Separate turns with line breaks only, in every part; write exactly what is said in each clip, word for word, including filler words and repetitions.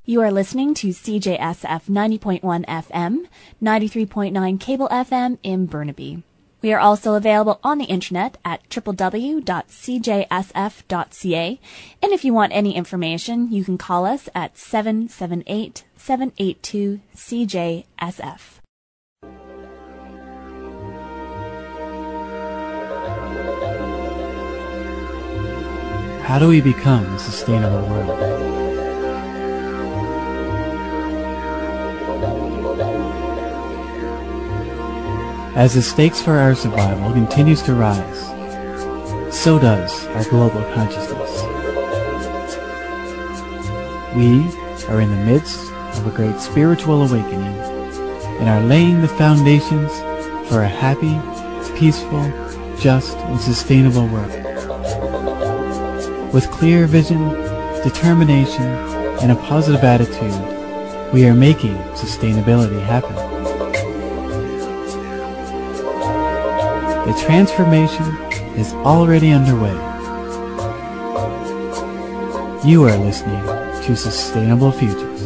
You are listening to C J S F ninety point one F M, ninety-three point nine Cable F M in Burnaby. We are also available on the internet at w w w dot c j s f dot c a, and if you want any information, you can call us at seven seven eight, seven eight two, C J S F.
How do we become a sustainable world? As the stakes for our survival continues to rise, so does our global consciousness. We are in the midst of a great spiritual awakening and are laying the foundations for a happy, peaceful, just, and sustainable world. With clear vision, determination, and a positive attitude, we are making sustainability happen. The transformation is already underway. You are listening to Sustainable Futures.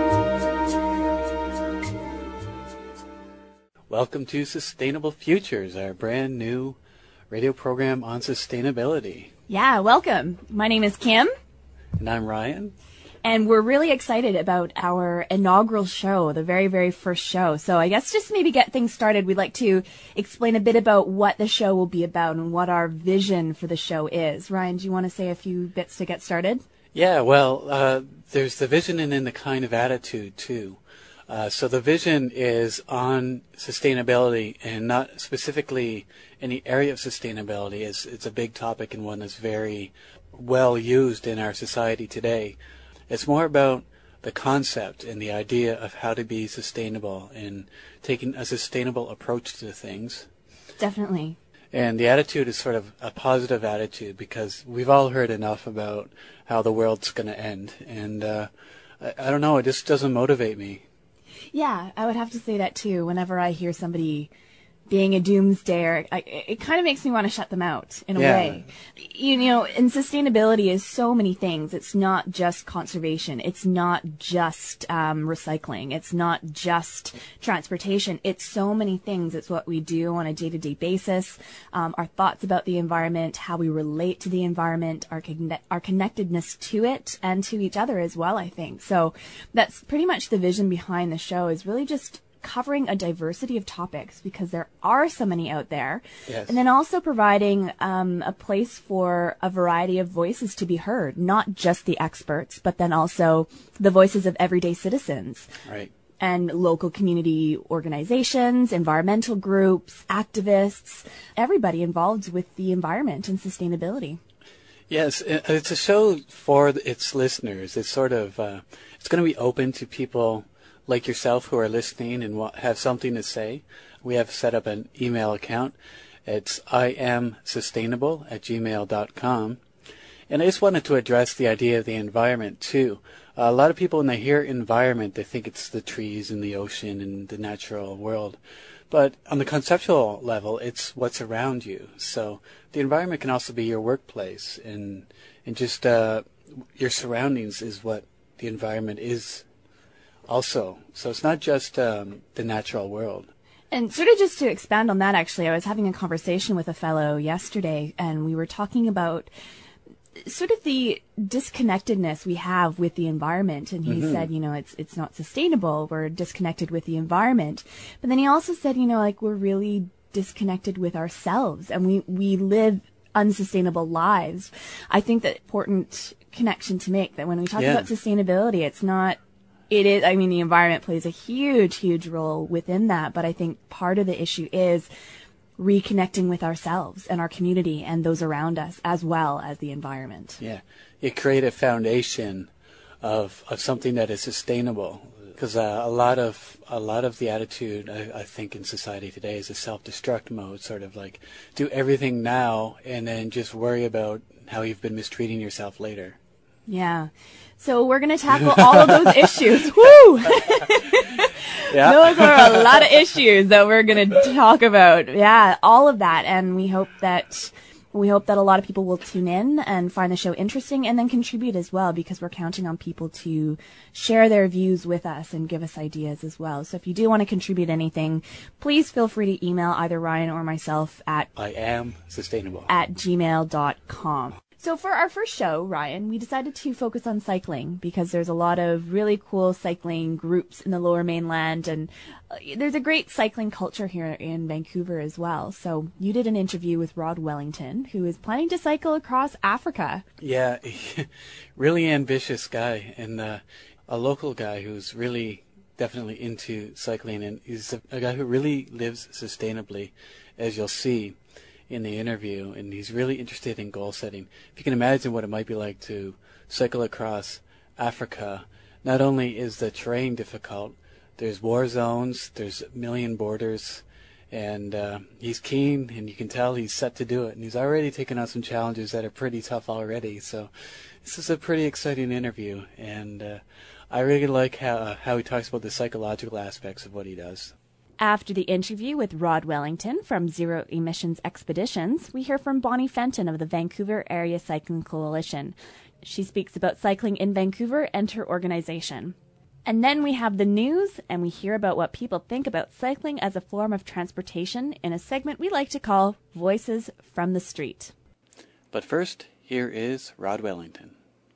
Welcome to Sustainable Futures, our brand new radio program on sustainability.
Yeah, welcome. My name is Kim.
And I'm Ryan.
And we're really excited about our inaugural show, the very, very first show. So I guess just maybe get things started, we'd like to explain a bit about what the show will be about and what our vision for the show is. Ryan, do you want to say a few bits to get started?
Yeah, well, uh, there's the vision and then the kind of attitude, too. Uh, so the vision is on sustainability and not specifically any area of sustainability. It's, it's a big topic and one that's very well used in our society today. It's more about the concept and the idea of how to be sustainable and taking a sustainable approach to things.
Definitely.
And the attitude is sort of a positive attitude because we've all heard enough about how the world's going to end. And uh, I, I don't know, it just doesn't motivate me.
Yeah, I would have to say that too. Whenever I hear somebody being a doomsdayer, I, it kind of makes me want to shut them out in a
yeah.
way. You know, and sustainability is so many things. It's not just conservation. It's not just um, recycling. It's not just transportation. It's so many things. It's what we do on a day-to-day basis, um, our thoughts about the environment, how we relate to the environment, our, conne- our connectedness to it and to each other as well, I think. So that's pretty much the vision behind the show, is really just covering a diversity of topics because there are so many out there.
Yes.
And then also providing um, a place for a variety of voices to be heard, not just the experts, but then also the voices of everyday citizens.
Right.
And local community organizations, environmental groups, activists, everybody involved with the environment and sustainability.
Yes, it's a show for its listeners. It's sort of, uh, it's going to be open to people like yourself who are listening and have something to say. We have set up an email account. It's I am sustainable at gmail dot com. And I just wanted to address the idea of the environment too. Uh, a lot of people, when they hear environment, they think it's the trees and the ocean and the natural world. But on the conceptual level, it's what's around you. So the environment can also be your workplace, and and just uh, your surroundings is what the environment is also. So it's not just um, the natural world.
And sort of just to expand on that, actually, I was having a conversation with a fellow yesterday, and we were talking about sort of the disconnectedness we have with the environment. And he mm-hmm. said, you know, it's it's not sustainable. We're disconnected with the environment. But then he also said, you know, like we're really disconnected with ourselves, and we, we live unsustainable lives. I think that important connection to make, that when we talk
yeah.
about sustainability, it's not It is, I mean, the environment plays a huge, huge role within that, but I think part of the issue is reconnecting with ourselves and our community and those around us, as well as the environment.
Yeah, you create a foundation of of something that is sustainable, because uh, a lot of a lot of the attitude I, I think in society today is a self-destruct mode, sort of like do everything now and then just worry about how you've been mistreating yourself later.
Yeah. So we're going to tackle all of those issues. Woo! Yeah. Those are a lot of issues that we're going to talk about. Yeah, all of that. And we hope that We hope that a lot of people will tune in and find the show interesting and then contribute as well, because we're counting on people to share their views with us and give us ideas as well. So if you do want to contribute anything, please feel free to email either Ryan or myself at
I am sustainable
at gmail dot com. So for our first show, Ryan, we decided to focus on cycling because there's a lot of really cool cycling groups in the Lower Mainland, and uh, there's a great cycling culture here in Vancouver as well. So you did an interview with Rod Wellington, who is planning to cycle across Africa.
Yeah, really ambitious guy, and uh, a local guy who's really definitely into cycling, and he's a, a guy who really lives sustainably, as you'll see in the interview, and he's really interested in goal setting. If you can imagine what it might be like to cycle across Africa, not only is the terrain difficult, there's war zones, there's a million borders, and uh, he's keen, and you can tell he's set to do it, and he's already taken on some challenges that are pretty tough already. So this is a pretty exciting interview, and uh, I really like how, uh, how he talks about the psychological aspects of what he does.
After the interview with Rod Wellington from Zero Emissions Expeditions, we hear from Bonnie Fenton of the Vancouver Area Cycling Coalition. She speaks about cycling in Vancouver and her organization. And then we have the news, and we hear about what people think about cycling as a form of transportation in a segment we like to call Voices from the Street.
But first, here is Rod Wellington.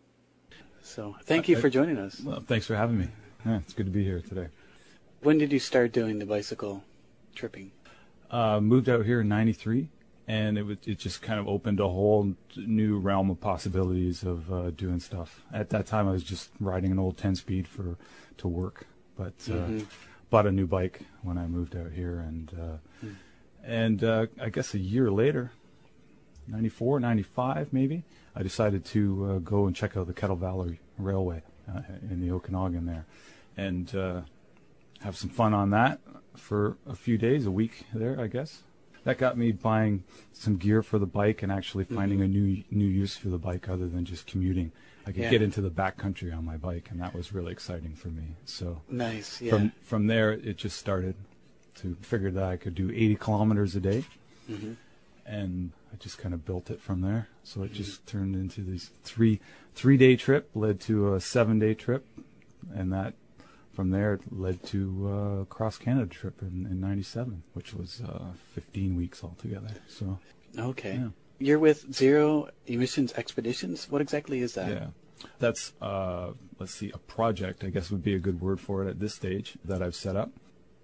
So thank you for joining us.
Well, thanks for having me. Yeah, it's good to be here today.
When did you start doing the bicycle tripping?
Uh, moved out here in ninety-three, and it was, it just kind of opened a whole new realm of possibilities of uh, doing stuff. At that time, I was just riding an old ten-speed for to work, but uh, mm-hmm. bought a new bike when I moved out here, and uh, mm. and uh, I guess a year later, ninety-four, ninety-five maybe, I decided to uh, go and check out the Kettle Valley Railway uh, in the Okanagan there, and uh, have some fun on that for a few days, a week there, I guess. That got me buying some gear for the bike and actually finding mm-hmm. a new new use for the bike other than just commuting. I could yeah. get into the backcountry on my bike, and that was really exciting for me. So
nice. Yeah.
From from there, it just started to figure that I could do eighty kilometers a day, mm-hmm. and I just kind of built it from there. So it mm-hmm. just turned into this three three day trip, led to a seven day trip, and that. From there, it led to a uh, cross Canada trip in, in ninety-seven, which was uh, fifteen weeks altogether. So,
okay,
yeah.
You're with Zero Emissions Expeditions. What exactly is that?
Yeah, that's uh, let's see, a project, I guess would be a good word for it at this stage, that I've set up.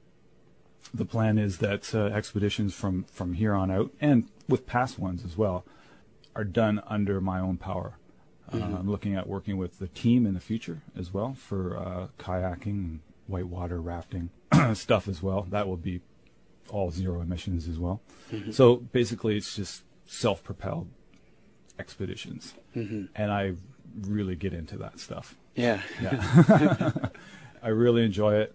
The plan is that uh, expeditions from from here on out, and with past ones as well, are done under my own power. Mm-hmm. Uh, I'm looking at working with the team in the future as well for uh, kayaking and whitewater rafting stuff as well. That will be all zero emissions as well. Mm-hmm. So basically it's just self-propelled expeditions. Mm-hmm. And I really get into that stuff.
Yeah.
yeah. I really enjoy it.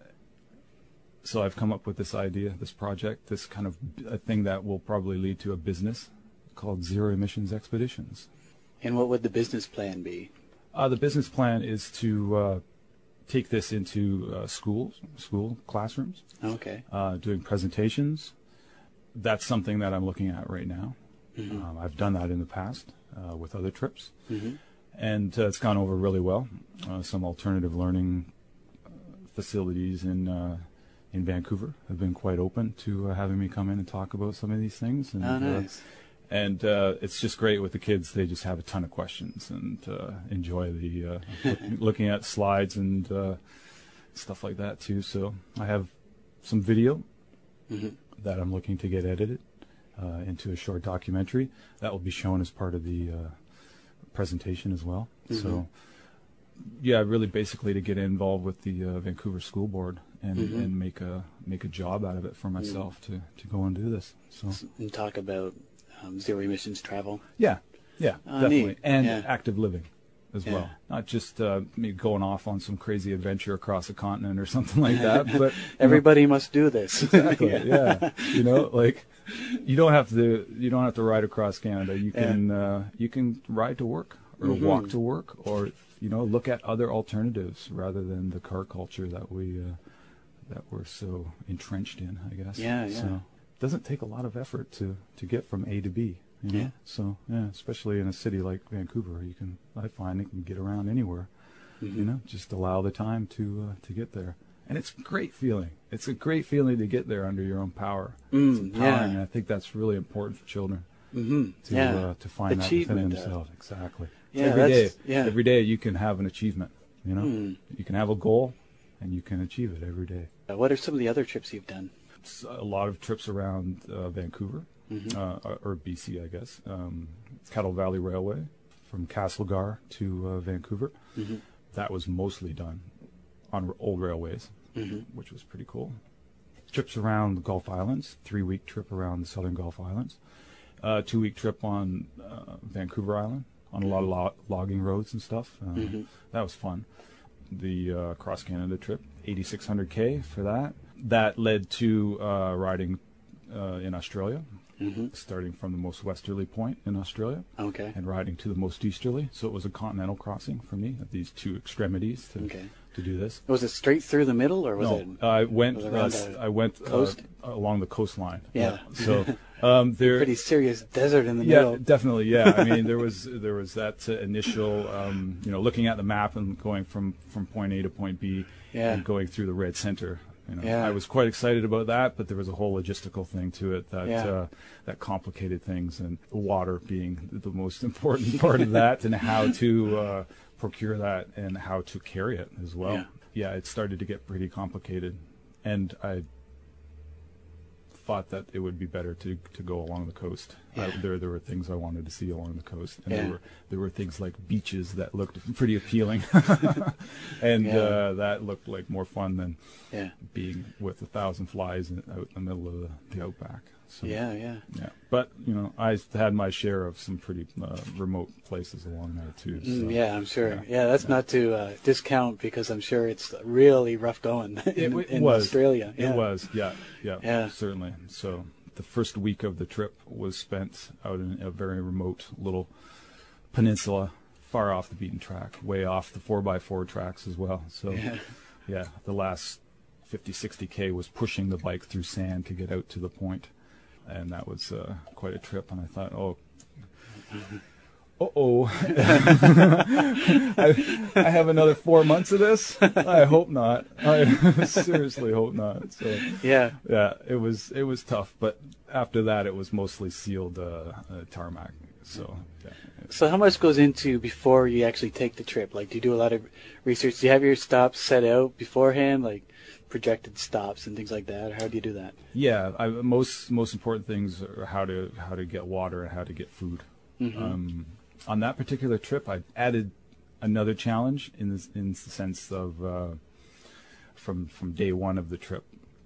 So I've come up with this idea, this project, this kind of a thing that will probably lead to a business called Zero Emissions Expeditions.
And what would the business plan be?
Uh, the business plan is to uh, take this into uh, schools, school classrooms.
Okay.
Uh, doing presentations. That's something that I'm looking at right now. Mm-hmm. Um, I've done that in the past uh, with other trips, mm-hmm. and uh, it's gone over really well. Uh, some alternative learning uh, facilities in uh, in Vancouver have been quite open to uh, having me come in and talk about some of these things. And,
oh, nice.
Uh, And uh, it's just great with the kids. They just have a ton of questions and uh, enjoy the uh, look, looking at slides and uh, stuff like that too. So I have some video mm-hmm. that I'm looking to get edited uh, into a short documentary that will be shown as part of the uh, presentation as well. Mm-hmm. So yeah, really basically to get involved with the uh, Vancouver School Board and, mm-hmm. and make a make a job out of it for myself mm-hmm. to, to go and do this. So
and talk about Um, zero emissions travel.
Yeah, yeah, uh, definitely,
neat.
and
yeah.
active living as
yeah.
well. Not just uh, me going off on some crazy adventure across a continent or something like that. But
everybody
know,
must do this.
Exactly. yeah. yeah, you know, like you don't have to you don't have to ride across Canada. You can yeah. uh, you can ride to work or mm-hmm. walk to work, or you know, look at other alternatives rather than the car culture that we uh, that we're so entrenched in. I guess.
Yeah, yeah.
So, doesn't take a lot of effort to, to get from A to B. You know?
Yeah.
So yeah, especially in a city like Vancouver, you can I find you can get around anywhere.
Mm-hmm.
You know, just allow the time to uh, to get there, and it's a great feeling. It's a great feeling to get there under your own power.
Mm,
it's empowering,
yeah.
and I think that's really important for children
Mm-hmm.
to
Yeah.
uh, to find that within
Achievement, uh,
themselves. Exactly.
Yeah,
every day,
that's- yeah.
every day you can have an achievement. You know,
Mm.
you can have a goal, and you can achieve it every day.
Uh, what are some of the other trips you've done?
It's a lot of trips around uh, Vancouver,
Mm-hmm.
uh, or B C, I guess. Um, Kettle Valley Railway from Castlegar to uh, Vancouver.
Mm-hmm.
That was mostly done on r- old railways,
Mm-hmm.
which was pretty cool. Trips around the Gulf Islands, three-week trip around the Southern Gulf Islands, uh, two-week trip on uh, Vancouver Island on a lot of lo- logging roads and stuff. Uh,
Mm-hmm.
That was fun. The uh, cross Canada trip, eighty-six hundred K for that. That led to uh, riding uh, in Australia,
Mm-hmm.
starting from the most westerly point in Australia
Okay.
and riding to the most easterly. So it was a continental crossing for me at these two extremities to
Okay.
to do this.
Was it straight through the middle, or was
no,
it?
I went.
was it
Uh,
around
s-
the
I went uh,
coast?
along the coastline.
Yeah.
So um, there.
Pretty serious desert in the
Yeah,
middle.
definitely. Yeah, I mean, there was there was that uh, initial, um, you know, looking at the map and going from, from point A to point B,
Yeah.
and going through the red center. You know,
Yeah.
I was quite excited about that, but there was a whole logistical thing to it that
Yeah.
uh, that complicated things, and water being the most important part of that, and how to uh, procure that and how to carry it as well.
Yeah.
Yeah, it started to get pretty complicated, and I thought that it would be better to to go along the coast. I,
Yeah.
there there were things I wanted to see along the coast, and
Yeah.
there were there were things like beaches that looked pretty appealing, and
Yeah.
uh, that looked like more fun than
Yeah.
being with a thousand flies in, out in the middle of the, the outback. So,
Yeah. Yeah.
yeah. But you know, I had my share of some pretty uh, remote places along there too. So.
Mm, yeah, I'm sure.
yeah.
Yeah, that's
Yeah.
not to uh, discount, because I'm sure it's really rough going in,
It, it
in
was
Australia. Yeah.
It was, yeah, yeah,
Yeah.
certainly. So the first week of the trip was spent out in a very remote little peninsula, far off the beaten track, way off the four by four tracks as well. So
Yeah.
yeah, the last fifty, sixty K was pushing the bike through sand to get out to the point. And that was uh, quite a trip. And I thought, oh, uh-oh. I, I have another four months of this? I hope not. I seriously hope not. So
Yeah.
yeah, it was it was tough. But after that, it was mostly sealed uh, uh, tarmac. So yeah.
So how much goes into before you actually take the trip? Like, do you do a lot of research? Do you have your stops set out beforehand, like projected stops and things like that? Or how do you do that?
Yeah, I, most most important things are how to how to get water and how to get food.
Mhm.
Um, on that particular trip, I added another challenge in this, in the sense of uh, from from day one of the trip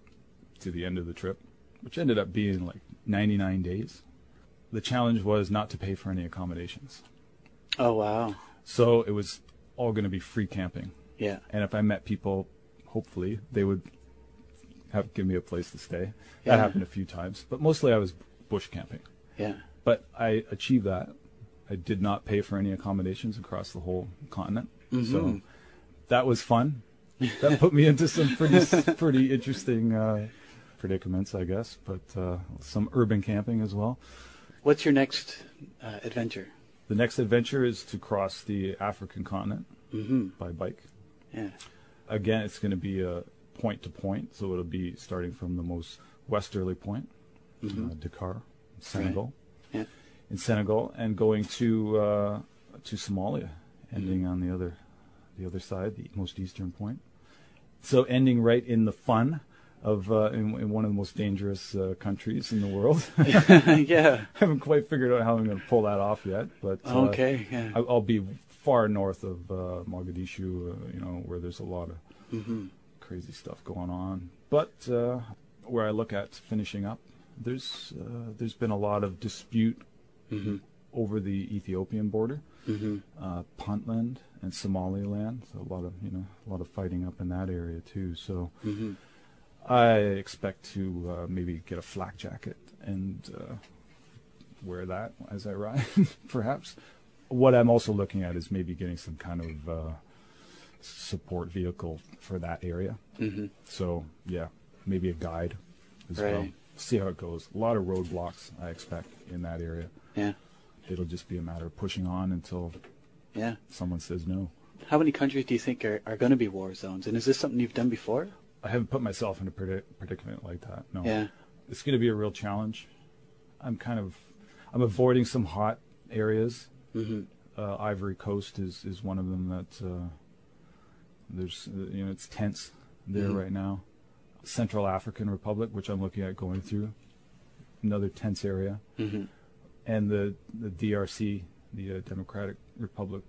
to the end of the trip, which ended up being like ninety-nine days. The challenge was not to pay for any accommodations.
Oh, wow.
So it was all going to be free camping.
Yeah.
And if I met people, hopefully they would have give me a place to stay.
Yeah.
That happened a few times, but mostly I was bush camping.
Yeah.
But I achieved that. I did not pay for any accommodations across the whole continent.
Mhm.
So that was fun. That put me into some pretty pretty interesting uh, predicaments, I guess, but uh, some urban camping as well.
What's your next uh, adventure?
The next adventure is to cross the African continent
Mm-hmm.
by bike.
Yeah.
Again, it's going to be a point to point, so it'll be starting from the most westerly point,
Mhm.
uh, Dakar, Senegal,
Yeah.
in Senegal, and going to uh, to Somalia, ending on the other the other side, the most eastern point. So ending right in the fun of uh, in, in one of the most dangerous uh, countries in the world.
Yeah.
I haven't quite figured out how I'm going to pull that off yet, but uh,
Okay. Yeah.
I, I'll be far north of uh, Mogadishu, uh, you know, where there's a lot of
Mm-hmm.
crazy stuff going on. But uh, where I look at finishing up, there's uh, there's been a lot of dispute
Mm-hmm.
over the Ethiopian border,
Mm-hmm.
uh, Puntland and Somaliland. So a lot of you know a lot of fighting up in that area too. So
Mm-hmm.
I expect to uh, maybe get a flak jacket and uh, wear that as I ride, perhaps. What I'm also looking at is maybe getting some kind of uh, support vehicle for that area.
Mm-hmm.
So yeah, maybe a guide as
Right.
well. see how it goes. A lot of roadblocks, I expect, in that area.
Yeah.
It'll just be a matter of pushing on until
yeah.
someone says no.
How many countries do you think are, are going to be war zones? And is this something you've done before?
I haven't put myself in a predi- predicament like that, no.
Yeah.
It's going to be a real challenge. I'm kind of, I'm avoiding some hot areas.
Mm-hmm.
Uh, Ivory Coast is, is one of them that uh, there's, uh, you know, it's tense there
mm-hmm.
right now. Central African Republic, which I'm looking at going through, another tense area.
Mm-hmm.
And the, the D R C, the uh, Democratic Republic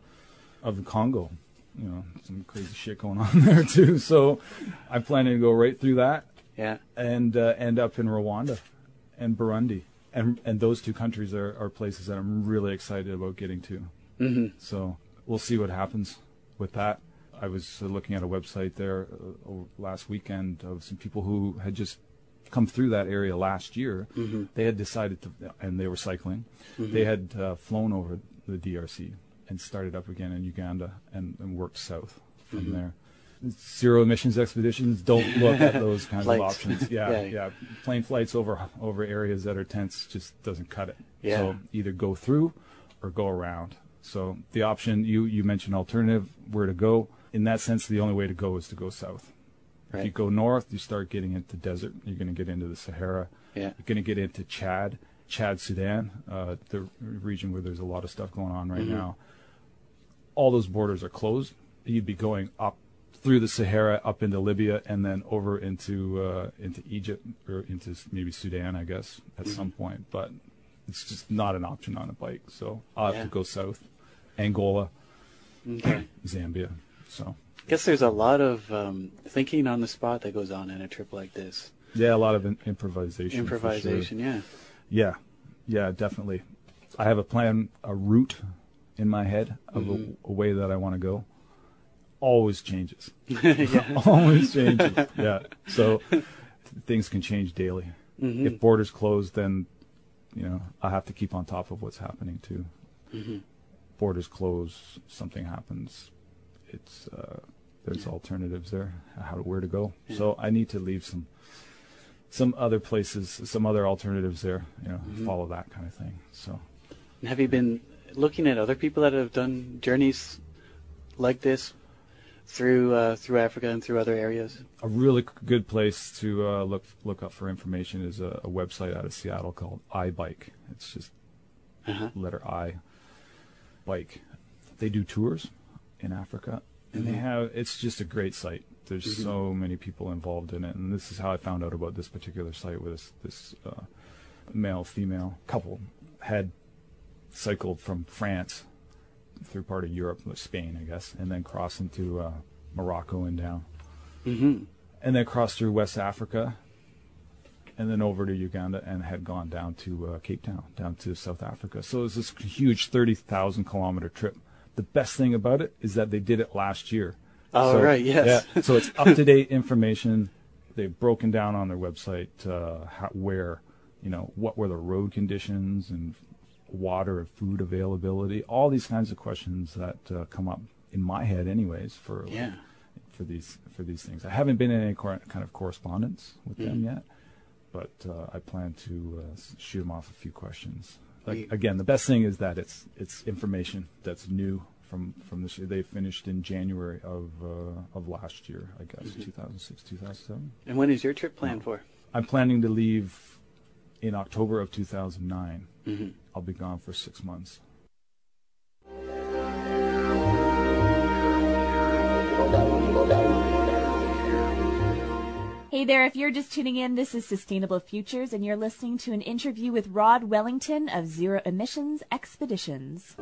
of the Congo, you know, some crazy shit going on there too. So I'm planning to go right through that.
Yeah.
And uh, end up in Rwanda and Burundi. And and those two countries are, are places that I'm really excited about getting to.
Mm-hmm.
So we'll see what happens with that. I was uh, looking at a website there uh, last weekend of some people who had just come through that area last year.
Mm-hmm.
They had decided to, and they were cycling,
mm-hmm.
they had uh, flown over the D R C and started up again in Uganda and, and worked south from
mm-hmm.
there. Zero emissions expeditions, don't look at those kinds of options. Yeah,
yeah,
yeah. Plane flights over over areas that are tense just doesn't cut it.
Yeah.
So either go through or go around. So the option, you, you mentioned alternative, where to go. In that sense, the only way to go is to go south.
Right.
If you go north, you start getting into desert. You're going to get into the Sahara.
Yeah.
You're going to get into Chad, Chad, Sudan, uh, the region where there's a lot of stuff going on right mm-hmm. now. All those borders are closed. You'd be going up through the Sahara, up into Libya, and then over into uh, into Egypt, or into maybe Sudan, I guess, at mm-hmm. some point. But it's just not an option on a bike. So I'll have
yeah.
to go south. Angola,
okay.
Zambia. So
I guess there's a lot of um, thinking on the spot that goes on in a trip like this.
Yeah, a lot of in- improvisation.
Improvisation,
for sure.
yeah.
Yeah, yeah, definitely. I have a plan, a route in my head of mm-hmm. a, a way that I want to go. Always changes. Always changes. Yeah. So things can change daily. Mm-hmm. If borders close, then, you know, I have to keep on top of what's happening too.
Mm-hmm.
Borders close, something happens. It's uh, there's yeah. alternatives there, how to, where to go. Yeah. So I need to leave some some other places, some other alternatives there. You know, mm-hmm. follow that kind of thing. So.
And have you been looking at other people that have done journeys like this through uh, through Africa and through other areas? A
really good place to uh, look look up for information is a, a website out of Seattle called iBike. It's just uh-huh. letter I, bike. They do tours in Africa, and mm-hmm. they have. It's just a great site. There's mm-hmm. so many people involved in it, and this is how I found out about this particular site. With this, this uh, male female couple had cycled from France through part of Europe, Spain, I guess, and then cross into uh, Morocco and down.
Mm-hmm.
And then cross through West Africa, and then over to Uganda, and had gone down to uh, Cape Town, down to South Africa. So it was this huge thirty thousand kilometer trip. The best thing about it is that they did it last year.
Oh,
so,
right, yes.
Yeah, so it's up-to-date information. They've broken down on their website uh, how, where, you know, what were the road conditions and water and food availability, all these kinds of questions that uh, come up in my head anyways for
yeah.
like, for these for these things. I haven't been in any cor- kind of correspondence with mm. them yet, but uh, I plan to uh, shoot them off a few questions. Like,
you,
again, the best thing is that it's it's information that's new from from this year. They finished in January of uh, of last year, I guess, mm-hmm. two thousand six, two thousand seven.
And when is your trip planned
no.
for?
I'm planning to leave in October of two thousand nine.
Mm-hmm.
I'll be gone for six months.
Hey there, if you're just tuning in, this is Sustainable Futures, and you're listening to an interview with Rod Wellington of Zero Emissions Expeditions.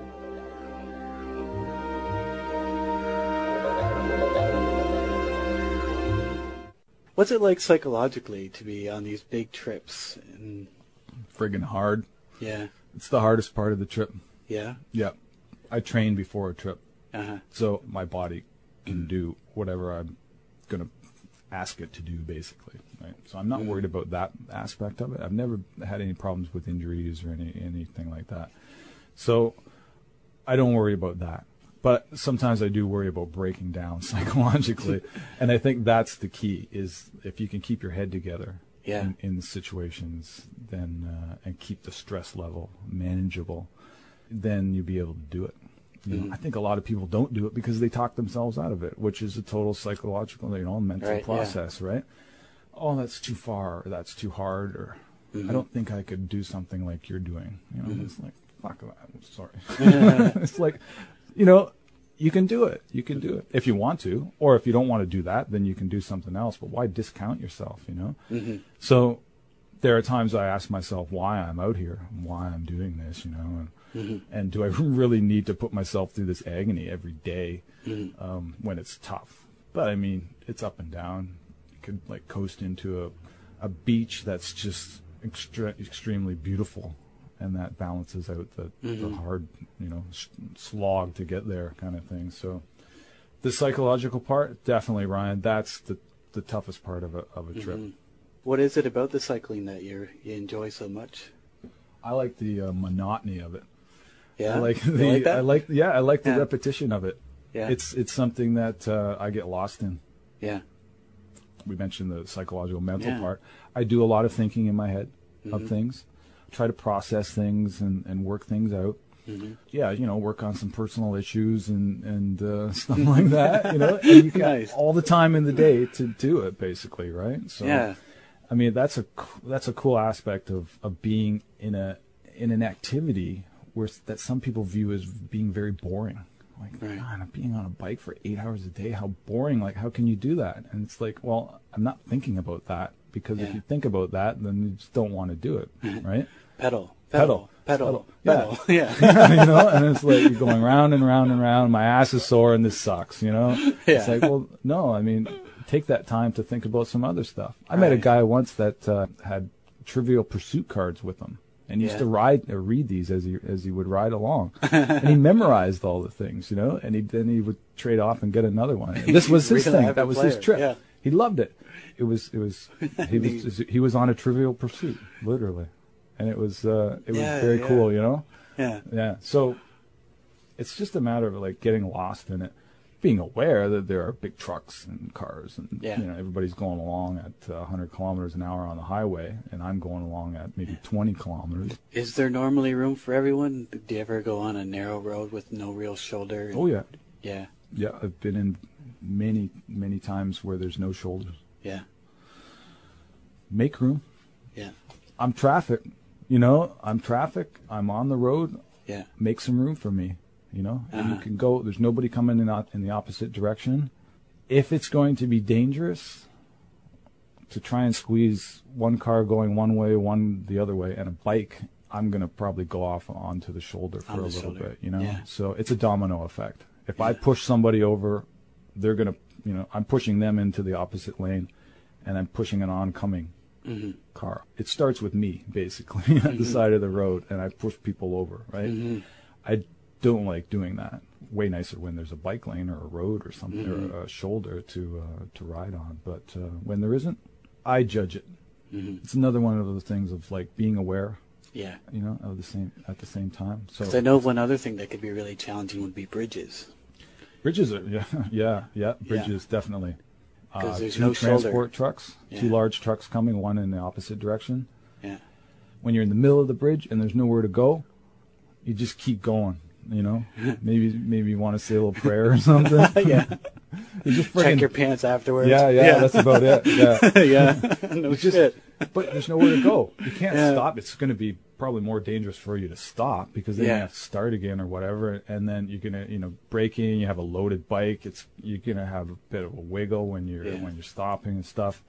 What's it like psychologically to be on these big trips? And
friggin' hard.
Yeah.
It's the hardest part of the trip.
Yeah?
Yeah. I train before a trip.
Uh-huh.
So my body can do whatever I'm going to ask it to do, basically. Right? So I'm not mm. worried about that aspect of it. I've never had any problems with injuries or any anything like that. So I don't worry about that. But sometimes I do worry about breaking down psychologically. And I think that's the key, is if you can keep your head together
Yeah.
in, in the situations, then uh, and keep the stress level manageable, then you'll be able to do it. You know,
Mhm.
I think a lot of people don't do it because they talk themselves out of it, which is a total psychological, you know, mental
Right, yeah.
process, right? Oh, that's too far, or that's too hard, or
Mhm.
I don't think I could do something like you're doing. You know,
Mhm.
it's like, fuck that. I'm sorry. It's like, you know, you can do it. You can do it if you want to, or if you don't want to do that, then you can do something else. But why discount yourself? You know.
Mhm.
So there are times I ask myself why I'm out here, and why I'm doing this. You know, and,
Mhm.
and do I really need to put myself through this agony every day
Mhm.
um, when it's tough? But I mean, it's up and down. You could like coast into a a beach that's just extre- extremely beautiful, and that balances out the, the
Mhm.
hard, you know, s- slog to get there kind of thing. So the psychological part, definitely, Ryan, that's the the toughest part of a of a trip.
Mhm. What is it about the cycling that you you enjoy so much?
I like the uh, monotony of it.
Yeah,
I like
You
the
like that?
I like yeah, I like the
Yeah.
repetition of it.
Yeah.
It's it's something that uh, I get lost in.
Yeah.
We mentioned the psychological mental
Yeah.
part. I do a lot of thinking in my head of
Mhm.
things, try to process things and, and work things out.
Mhm.
Yeah, you know, work on some personal issues and and uh, stuff like that. You know, and you got
Nice.
all the time in the day to do it, basically, right? So,
Yeah.
I mean, that's a c- that's a cool aspect of, of being in a in an activity where s- that some people view as being very boring. Like,
Right.
God, I'm being on a bike for eight hours a day. How boring! Like, how can you do that? And it's like, well, I'm not thinking about that because
Yeah.
if you think about that, then you just don't want to do it, right?
Pedal.
Pedal.
Pedal.
Pedal.
Pedal. Yeah.
You know, and it's like you're going round and round and round. My ass is sore and this sucks, you know? It's
Yeah.
like, well, no, I mean, take that time to think about some other stuff. I met a
Right.
guy once that uh, had Trivial Pursuit cards with him and he used
Yeah.
to ride, uh, read these as he as he would ride along. And he memorized all the things, you know, and he then he would trade off and get another one. And this was his
Real
thing.
avid
That was his
player,
trip.
yeah.
He loved it. It was, it was, he was, he was on a Trivial Pursuit, literally. And it was, uh, it was
Yeah,
very
yeah.
cool, you know?
Yeah.
Yeah. So it's just a matter of like getting lost in it, being aware that there are big trucks and cars, and
Yeah.
you know everybody's going along at uh, one hundred kilometers an hour on the highway, and I'm going along at maybe twenty kilometers.
Is there normally room for everyone? Do you ever go on a narrow road with no real shoulder?
Oh yeah,
Yeah.
yeah. I've been in many, many times where there's no shoulders.
Yeah.
Make room.
Yeah.
I'm traffic. You know, I'm traffic. I'm on the road.
Yeah.
Make some room for me. You know, and you
Uh-huh.
can go. There's nobody coming in o- in the opposite direction. If it's going to be dangerous to try and squeeze one car going one way, one the other way, and a bike, I'm gonna probably go off onto the shoulder for
On
a
the
little
shoulder.
bit. You know,
Yeah.
so it's a domino effect. If I
Yeah.
push somebody over, they're gonna, you know, I'm pushing them into the opposite lane, and I'm pushing an oncoming
Mm-hmm.
car. It starts with me, basically, at the side of the road, and I push people over, right?
Mm-hmm.
I don't like doing that. Way nicer when there's a bike lane or a road or something,
Mhm.
or a shoulder to uh, to ride on. But uh, when there isn't, I judge it.
Mm-hmm.
It's another one of those things of like being aware,
Yeah.
you know, of the same at the same time. So
'Cause I know one other thing that could be really challenging would be bridges.
bridges are yeah yeah yeah bridges definitely.
'Cause
Uh,
there's
two
no shoulder.
transport trucks, two
Yeah.
large trucks coming, one in the opposite direction.
Yeah.
When you're in the middle of the bridge and there's nowhere to go, you just keep going. You know, maybe maybe you want to say a little prayer or something.
Yeah.
You just
Check
friggin-
your pants afterwards.
yeah, yeah, that's about it. Yeah,
yeah. No
It's just-
shit.
but there's nowhere to go. You can't
Yeah.
stop. It's going to be probably more dangerous for you to stop because then
Yeah.
you have to start again or whatever, and then you're gonna, you know, break in. You have a loaded bike. It's you're gonna have a bit of a wiggle when you're
Yeah.
when you're stopping and stuff.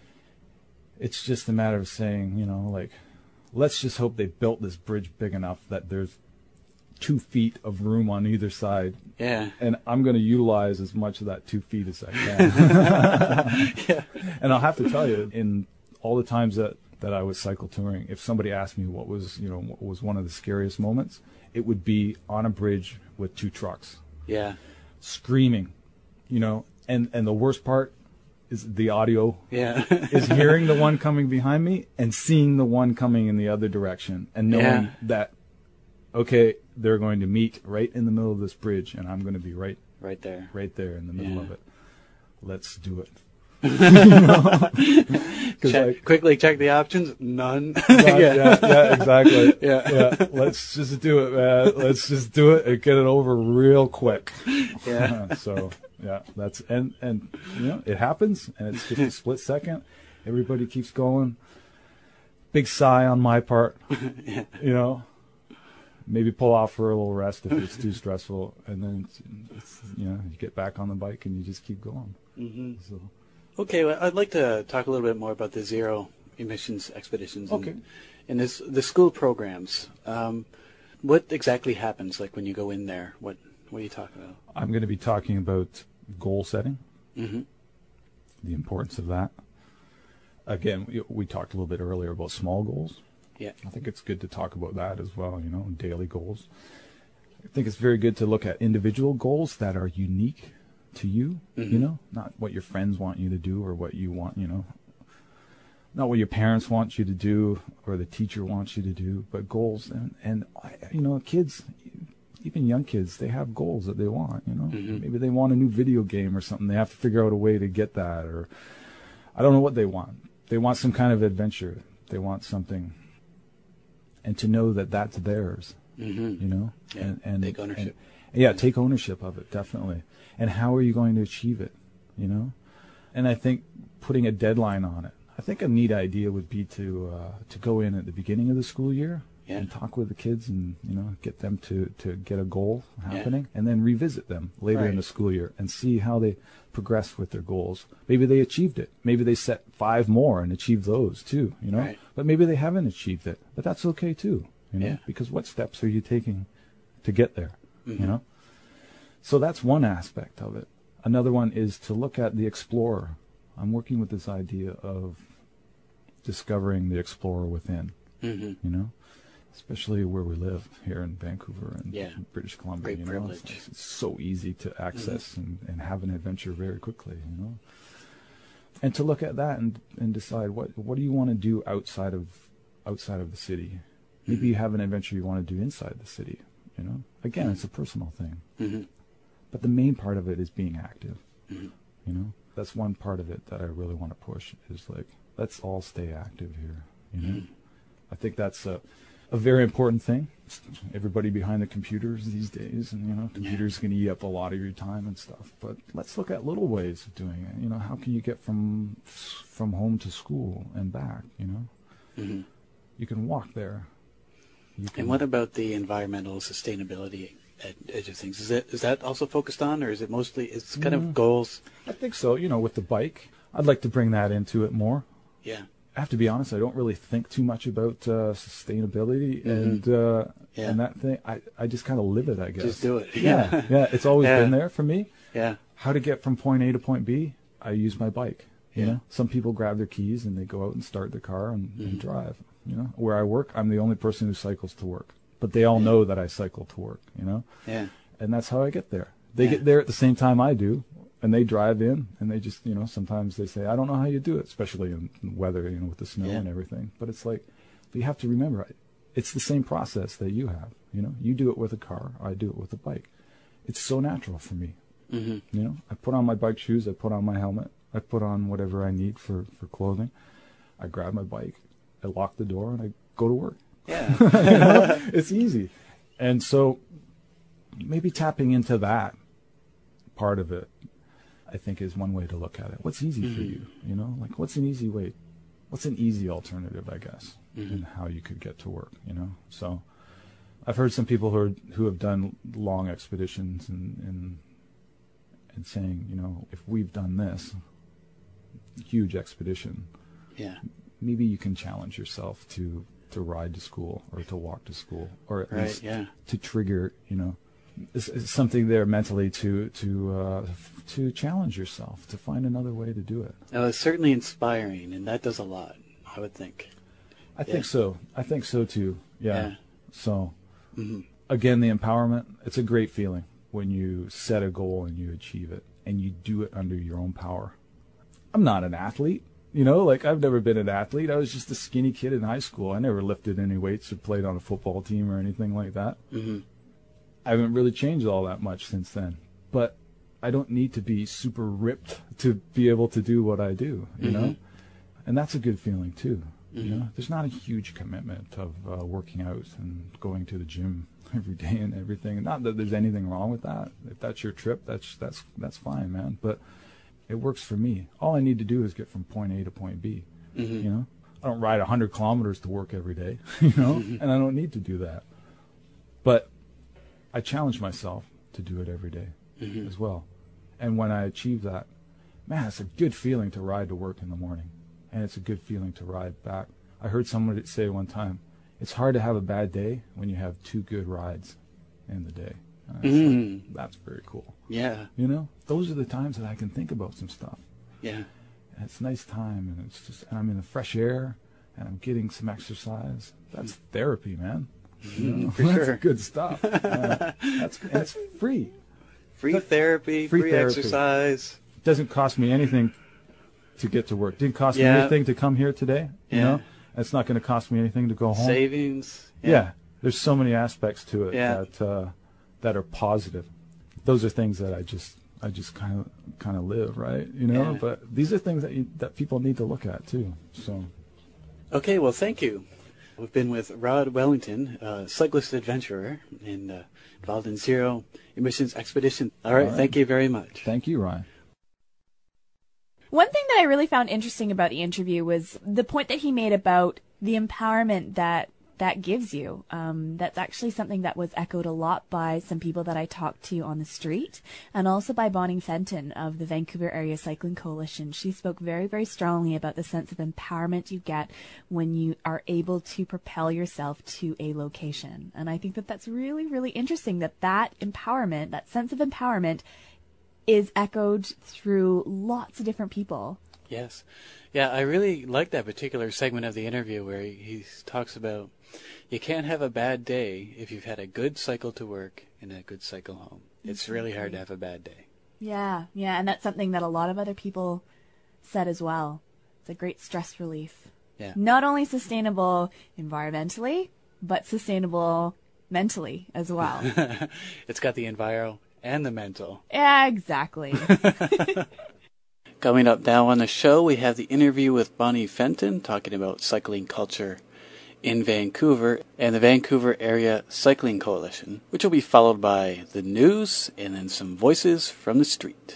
It's just a matter of saying, you know, like, let's just hope they built this bridge big enough that there's two feet of room on either side,
Yeah.
and I'm going to utilize as much of that two feet as I can.
Yeah.
And I'll have to tell you, in all the times that, that I was cycle touring, if somebody asked me what was, you know, what was one of the scariest moments, it would be on a bridge with two trucks
Yeah.
screaming, you know, and, and the worst part is the audio
Yeah.
is hearing the one coming behind me and seeing the one coming in the other direction and knowing
Yeah.
that, okay, they're going to meet right in the middle of this bridge and I'm going to be right
Right there.
right there in the middle
Yeah.
of it. Let's do it.
Check,
like,
quickly check the options. None.
yeah. yeah, yeah, exactly.
Yeah.
yeah. Let's just do it, man. Let's just do it and get it over real quick.
Yeah.
So yeah, that's and and you know it happens, and it's just a split second. Everybody keeps going. Big sigh on my part.
Yeah.
You know, maybe pull off for a little rest if it's too stressful, and then it's, it's, you know you get back on the bike and you just keep going.
Mm-hmm.
So.
Okay, well, I'd like to talk a little bit more about the zero emissions expeditions.
Okay.
And, and this, the school programs. Um, what exactly happens, like when you go in there? What What are you talking about?
I'm going to be talking about goal setting,
Mm-hmm.
the importance of that. Again, we, we talked a little bit earlier about small goals.
Yeah.
I think it's good to talk about that as well, you know, daily goals. I think it's very good to look at individual goals that are unique to you,
Mm-hmm.
you know, not what your friends want you to do or what you want, you know, not what your parents want you to do or the teacher wants you to do, but goals. And, and you know, kids, even young kids, they have goals that they want, you know.
Mm-hmm.
Maybe they want a new video game or something. They have to figure out a way to get that, or I don't know what they want. They want some kind of adventure. They want something. And to know that that's theirs,
Mm-hmm.
you know.
Yeah,
and, and
take ownership.
And, yeah, take ownership of it, definitely. And how are you going to achieve it, you know? And I think putting a deadline on it. I think a neat idea would be to uh, to go in at the beginning of the school year
Yeah.
and talk with the kids and, you know, get them to, to get a goal happening,
Yeah.
and then revisit them later in
Right.
the school year and see how they progress with their goals. Maybe they achieved it. Maybe they set five more and achieved those too, you know?
Right.
But maybe they haven't achieved it. But that's okay too, you know?
Yeah.
Because what steps are you taking to get there,
Mm-hmm.
you know? So that's one aspect of it. Another one is to look at the explorer. I'm working with this idea of discovering the explorer within,
Mm-hmm.
you know, especially where we live here in Vancouver and
Yeah.
British Columbia.
Great
you know,
privilege.
It's, it's so easy to access and, and have an adventure very quickly, you know. And to look at that and, and decide what what do you want to do outside of outside of the city. Maybe you have an adventure you want to do inside the city, you know. Again, it's a personal thing.
Mm-hmm.
But the main part of it is being active.
Mm-hmm.
You know, that's one part of it that I really want to push is like, let's all stay active here. You know,
Mm-hmm.
I think that's a, a very important thing. Everybody behind the computers these days, and you know, computers can eat up a lot of your time and stuff. But let's look at little ways of doing it. You know, how can you get from from home to school and back? You know,
Mm-hmm.
you can walk there. You can,
And what about the environmental sustainability ed- edge of things? Is it is that also focused on, or is it mostly it's kind
Mm.
of goals?
I think so. You know, with the bike, I'd like to bring that into it more.
Yeah.
I have to be honest, I don't really think too much about uh, sustainability
Mhm.
and uh,
Yeah.
and that thing. I, I just kind of live it, I guess.
Just do it.
Yeah, yeah. It's always
Yeah.
been there for me.
Yeah.
How to get from point A to point B, I use my bike. You
Yeah.
know, some people grab their keys and they go out and start their car and, and
Mhm.
drive. You know, where I work, I'm the only person who cycles to work. But they all know that I cycle to work, you know?
Yeah.
And that's how I get there. They
Yeah.
get there at the same time I do, and they drive in, and they just, you know, sometimes they say, I don't know how you do it, especially in weather, you know, with the snow
Yeah.
and everything. But it's like, but you have to remember, it's the same process that you have, you know? You do it with a car, I do it with a bike. It's so natural for me,
Mm-hmm.
you know? I put on my bike shoes, I put on my helmet, I put on whatever I need for, for clothing. I grab my bike, I lock the door, and I go to work.
Yeah.
You know? It's easy. And so maybe tapping into that part of it, I think, is one way to look at it. What's easy for
Mhm.
you? You know, like what's an easy way? What's an easy alternative, I guess,
Mhm.
in how you could get to work, you know? So I've heard some people who are, who have done long expeditions and, and, and saying, you know, if we've done this huge expedition,
Yeah.
maybe you can challenge yourself to to ride to school or to walk to school, or at
Right.
least
Yeah.
to trigger, you know, is, is something there mentally to to uh, f- to challenge yourself to find another way to do it.
No, it's certainly inspiring, and that does a lot, I would think.
I
Yeah.
think so. I think so too. Yeah.
Yeah.
So
Mm-hmm.
again, the empowerment. It's a great feeling when you set a goal and you achieve it, and you do it under your own power. I'm not an athlete. You know, like I've never been an athlete. I was just a skinny kid in high school. I never lifted any weights or played on a football team or anything like that.
Mm-hmm.
I haven't really changed all that much since then. But I don't need to be super ripped to be able to do what I do, you mm-hmm. know? And that's a good feeling too. Mm-hmm. You know, there's not a huge commitment of uh, working out and going to the gym every day and everything. Not that there's anything wrong with that. If that's your trip, that's that's that's fine, man. But it works for me. All I need to do is get from point A to point B. Mm-hmm. You know, I don't ride one hundred kilometers to work every day, you know, mm-hmm. and I don't need to do that. But I challenge myself to do it every day mm-hmm. as well. And when I achieve that, man, it's a good feeling to ride to work in the morning. And it's a good feeling to ride back. I heard someone say one time, it's hard to have a bad day when you have two good rides in the day. Mm. Like, that's very cool.
Yeah.
You know, those are the times that I can think about some stuff.
Yeah.
And it's a nice time, and it's just, and I'm in the fresh air, and I'm getting some exercise. That's therapy, man.
Mm-hmm.
You know,
For
that's
sure.
good stuff. Uh, that's and it's free.
Free therapy, free, free therapy. Exercise.
It doesn't cost me anything to get to work. Didn't cost
yeah.
me anything to come here today. You
yeah.
know, it's not going to cost me anything to go home.
Savings.
Yeah. yeah. There's so many aspects to it
yeah.
that uh, that are positive. Those are things that I just I just kind of kind of live, right? You know,
yeah.
but these are things that you, that people need to look at too. So.
Okay. Well, thank you. We've been with Rod Wellington, uh, cyclist adventurer, and uh, involved in zero emissions expedition. All right, All right. Thank you very much.
Thank you, Ryan.
One thing that I really found interesting about the interview was the point that he made about the empowerment that that gives you. Um, that's actually something that was echoed a lot by some people that I talked to on the street, and also by Bonnie Fenton of the Vancouver Area Cycling Coalition. She spoke very, very strongly about the sense of empowerment you get when you are able to propel yourself to a location. And I think that that's really, really interesting, that that empowerment, that sense of empowerment, is echoed through lots of different people.
Yes. Yeah, I really like that particular segment of the interview where he, he talks about you can't have a bad day if you've had a good cycle to work and a good cycle home. It's really hard to have a bad day.
Yeah, yeah, and that's something that a lot of other people said as well. It's a great stress relief.
Yeah.
Not only sustainable environmentally, but sustainable mentally as well.
It's got the enviro and the mental.
Yeah, exactly.
Coming up now on the show, we have the interview with Bonnie Fenton talking about cycling culture in Vancouver and the Vancouver Area Cycling Coalition, which will be followed by the news and then some voices from the street.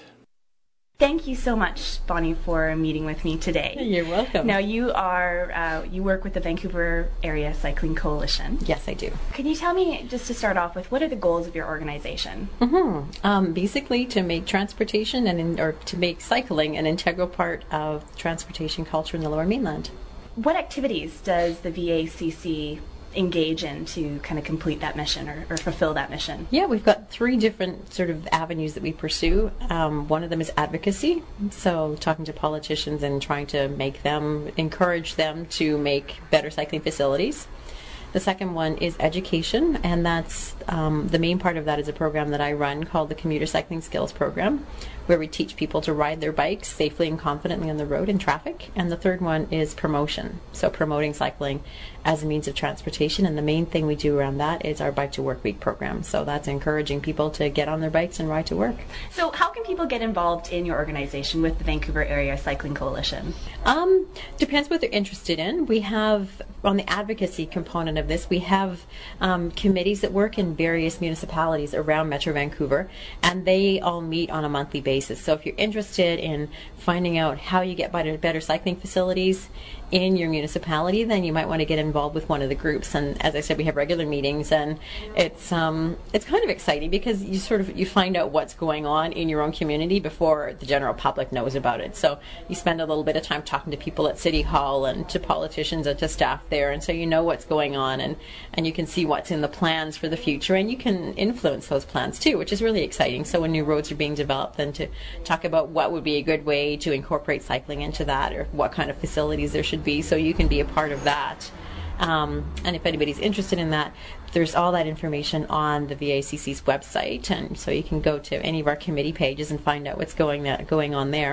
Thank you so much, Bonnie, for meeting with me today.
You're welcome.
Now, you are uh, you work with the Vancouver Area Cycling Coalition.
Yes, I do.
Can you tell me, just to start off with, what are the goals of your organization?
Mm-hmm. Um, basically, to make transportation and in, or to make cycling an integral part of transportation culture in the Lower Mainland.
What activities does the V A C C engage in to kind of complete that mission or, or fulfill that mission?
Yeah, we've got three different sort of avenues that we pursue. Um, one of them is advocacy, so talking to politicians and trying to make them, encourage them to make better cycling facilities. The second one is education, and that's um, the main part of that is a program that I run called the Commuter Cycling Skills Program, where we teach people to ride their bikes safely and confidently on the road in traffic. And the third one is promotion, so promoting cycling as a means of transportation. And the main thing we do around that is our Bike to Work Week program. So that's encouraging people to get on their bikes and ride to work.
So how can people get involved in your organization with the Vancouver Area Cycling Coalition?
Um, depends what they're interested in. We have, on the advocacy component of this, we have um, committees that work in various municipalities around Metro Vancouver, and they all meet on a monthly basis. So if you're interested in finding out how you get better, better cycling facilities in your municipality, then you might want to get involved with one of the groups. And as I said, we have regular meetings, and it's um, it's kind of exciting because you sort of you find out what's going on in your own community before the general public knows about it. So you spend a little bit of time talking to people at City Hall and to politicians and to staff there, and so you know what's going on, and and you can see what's in the plans for the future, and you can influence those plans too, which is really exciting. So when new roads are being developed, then to talk about what would be a good way to incorporate cycling into that, or what kind of facilities there should be, so you can be a part of that. Um, and if anybody's interested in that, there's all that information on the V A C C's website, and so you can go to any of our committee pages and find out what's going that, going on there.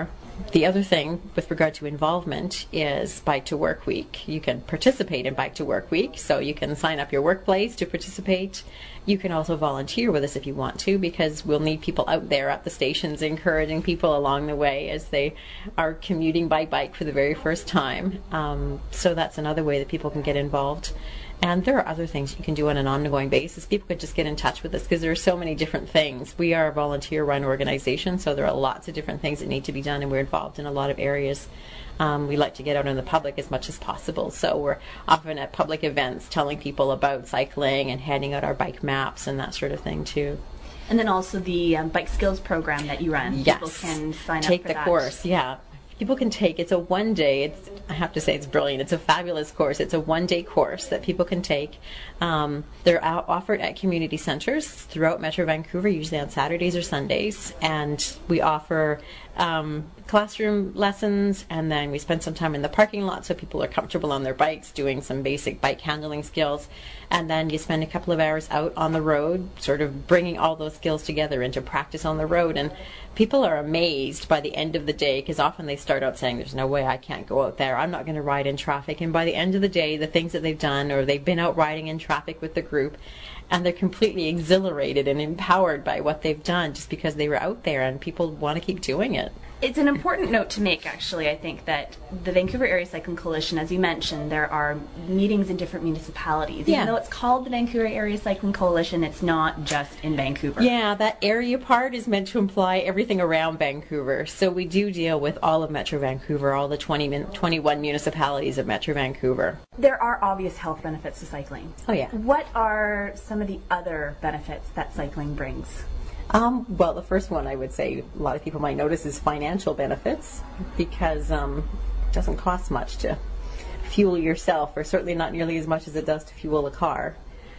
the other thing with regard to involvement is Bike to Work Week. You can participate in Bike to Work Week, so you can sign up your workplace to participate. You can also volunteer with us if you want to, because we'll need people out there at the stations encouraging people along the way as they are commuting by bike for the very first time. Um, so that's another way that people can get involved. And there are other things you can do on an ongoing basis. People could just get in touch with us because there are so many different things. We are a volunteer-run organization, so there are lots of different things that need to be done, and we're involved in a lot of areas. Um, we like to get out in the public as much as possible, so we're often at public events telling people about cycling and handing out our bike maps and that sort of thing too.
And then also the um, bike skills program that you run.
Yes.
People can sign
Take
up for
the
that.
course, yeah. People can take, it's a one day, it's, I have to say it's brilliant, it's a fabulous course. It's a one day course that people can take. Um, they're out, offered at community centers throughout Metro Vancouver, usually on Saturdays or Sundays, and we offer um, classroom lessons, and then we spend some time in the parking lot so people are comfortable on their bikes doing some basic bike handling skills, and then you spend a couple of hours out on the road sort of bringing all those skills together into practice on the road. And people are amazed by the end of the day, because often they start out saying, there's no way I can't go out there, I'm not going to ride in traffic, and by the end of the day the things that they've done, or they've been out riding in traffic with the group, and they're completely exhilarated and empowered by what they've done just because they were out there, and people want to keep doing it.
It's an important note to make, actually, I think, that the Vancouver Area Cycling Coalition, as you mentioned, there are meetings in different municipalities.
Yeah.
Even though it's called the Vancouver Area Cycling Coalition, it's not just in Vancouver.
Yeah, that area part is meant to imply everything around Vancouver. So we do deal with all of Metro Vancouver, all the twenty, twenty-one municipalities of Metro Vancouver.
There are obvious health benefits to cycling.
Oh, yeah.
What are some of the other benefits that cycling brings?
Um, well, the first one I would say a lot of people might notice is financial benefits, because um, it doesn't cost much to fuel yourself, or certainly not nearly as much as it does to fuel a car.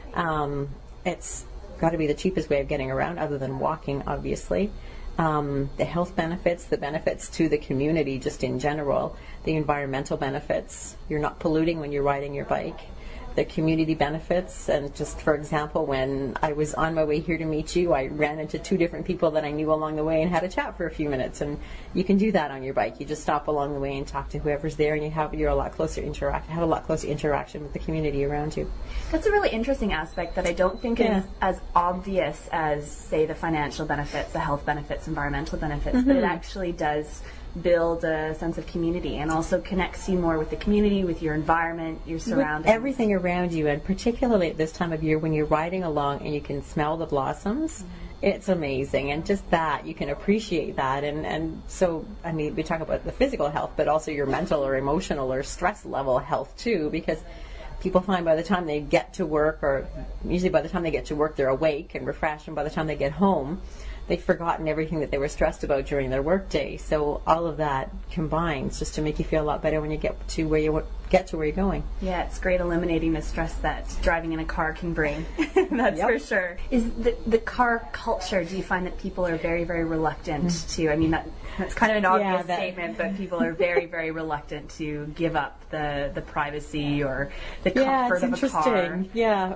Um, it's got to be the cheapest way of getting around, other than walking, obviously. Um, the health benefits, the benefits to the community just in general, the environmental benefits. You're not polluting when you're riding your bike. The community benefits, and just for example, when I was on my way here to meet you, I ran into two different people that I knew along the way and had a chat for a few minutes. And you can do that on your bike. You just stop along the way and talk to whoever's there, and you have you're a lot closer interact have a lot closer interaction with the community around you.
That's a really interesting aspect that I don't think
Yeah.
is as obvious as, say, the financial benefits, the health benefits, environmental benefits,
Mm-hmm.
but it actually does build a sense of community and also connects you more with the community, with your environment, your surroundings.
With everything around you, and particularly at this time of year when you're riding along and you can smell the blossoms, mm-hmm. it's amazing. And just that, you can appreciate that. And, and so, I mean, we talk about the physical health, but also your mental or emotional or stress level health too, because people find by the time they get to work, or usually by the time they get to work, they're awake and refreshed, and by the time they get home, they've forgotten everything that they were stressed about during their work day. So all of that combines just to make you feel a lot better when you get to where you get to where you're going.
Yeah, it's great eliminating the stress that driving in a car can bring. That's
Yep.
for sure. Is the the car culture, do you find that people are very, very reluctant to, I mean, that that's kind of an obvious
Yeah, that-
statement, but people are very, very reluctant to give up the, the privacy or the
Yeah,
comfort
it's
of a
interesting.
car.
Yeah.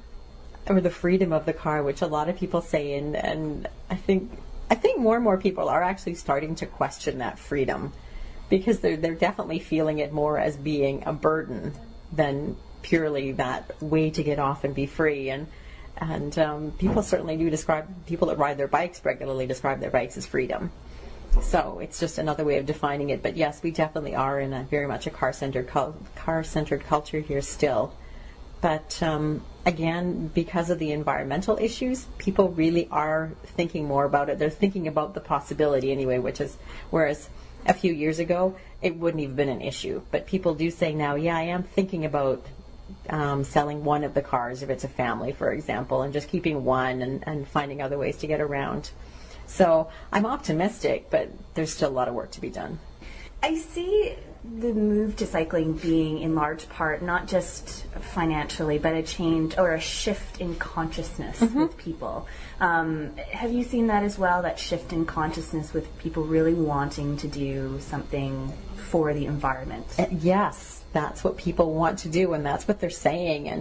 Or the freedom of the car, which a lot of people say, and, and I think I think more and more people are actually starting to question that freedom, because they're they're definitely feeling it more as being a burden than purely that way to get off and be free. And and um, people certainly do describe, people that ride their bikes regularly describe their bikes as freedom. So it's just another way of defining it. But yes, we definitely are in a very much a car-centered cul- car-centered culture here still. But um, again, because of the environmental issues, people really are thinking more about it. They're thinking about the possibility anyway, which is, whereas a few years ago, it wouldn't have been an issue. But people do say now, yeah, I am thinking about um, selling one of the cars if it's a family, for example, and just keeping one and, and finding other ways to get around. So I'm optimistic, but there's still a lot of work to be done.
I see the move to cycling being in large part not just financially, but a change or a shift in consciousness
Mm-hmm.
with people. Um, have you seen that as well, that shift in consciousness with people really wanting to do something for the environment?
Uh, yes, that's what people want to do, and that's what they're saying. And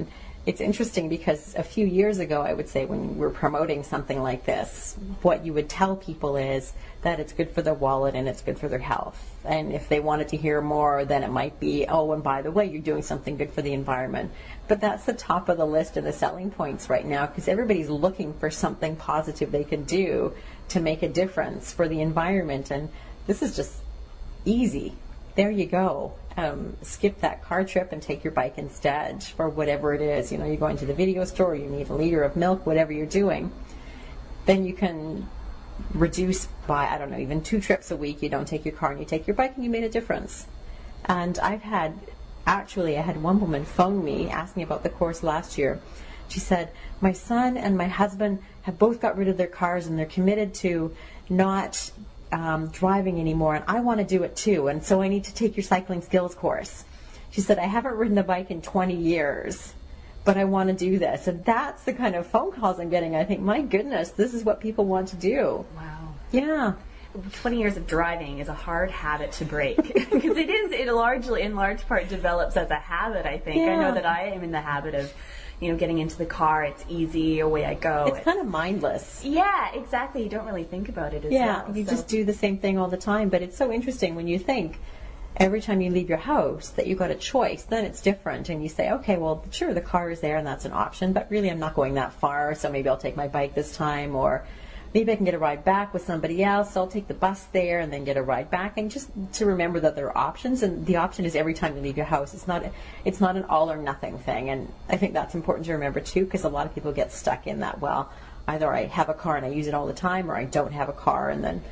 it's interesting because a few years ago, I would say, when we're promoting something like this, what you would tell people is that it's good for their wallet and it's good for their health. And if they wanted to hear more, then it might be, oh, and by the way, you're doing something good for the environment. But that's the top of the list of the selling points right now, because everybody's looking for something positive they can do to make a difference for the environment. And this is just easy. There you go. Um, skip that car trip and take your bike instead for whatever it is. You know, you're going to the video store, you need a liter of milk, whatever you're doing. Then you can reduce by, I don't know, even two trips a week. You don't take your car and you take your bike, and you made a difference. And I've had, actually, I had one woman phone me asking about the course last year. She said, my son and my husband have both got rid of their cars and they're committed to not Um, driving anymore, and I want to do it too, and so I need to take your cycling skills course. She said, I haven't ridden a bike in twenty years, but I want to do this. And that's the kind of phone calls I'm getting. I think, my goodness, this is what people want to do.
Wow.
Yeah.
twenty years of driving is a hard habit to break, because it is, it largely, in large part, develops as a habit, I think.
Yeah.
I know that I am in the habit of, you know, getting into the car, it's easy, away I go.
It's, it's kind of mindless.
Yeah, exactly. You don't really think about it as
yeah,
well.
you
so.
just do the same thing all the time. But it's so interesting when you think every time you leave your house that you've got a choice, then it's different. And you say, okay, well, sure, the car is there and that's an option, but really I'm not going that far, so maybe I'll take my bike this time, or maybe I can get a ride back with somebody else, so I'll take the bus there and then get a ride back. And just to remember that there are options, and the option is every time you leave your house. It's not it's not an all or nothing thing. And I think that's important to remember too, because a lot of people get stuck in that, well, either I have a car and I use it all the time, or I don't have a car, and then,